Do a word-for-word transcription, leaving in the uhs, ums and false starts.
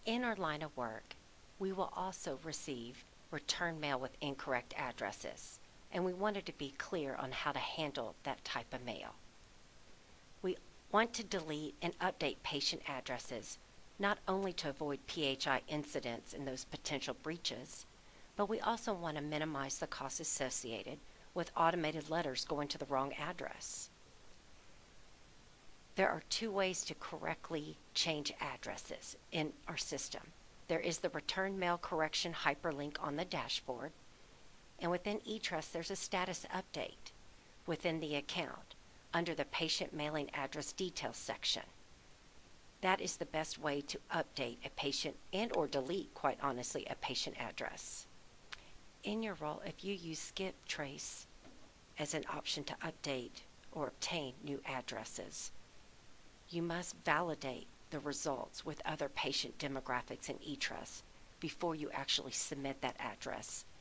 In our line of work, we will also receive return mail with incorrect addresses, and we wanted to be clear on how to handle that type of mail. We want to delete and update patient addresses, not only to avoid P H I incidents and those potential breaches, but we also want to minimize the costs associated with automated letters going to the wrong address. There are two ways to correctly change addresses in our system. There is the return mail correction hyperlink on the dashboard, and within eTrust there's a status update within the account under the patient mailing address details section. That is the best way to update a patient and or delete, quite honestly, a patient address. In your role, if you use Skip Trace as an option to update or obtain new addresses, you must validate the results with other patient demographics in eTrust before you actually submit that address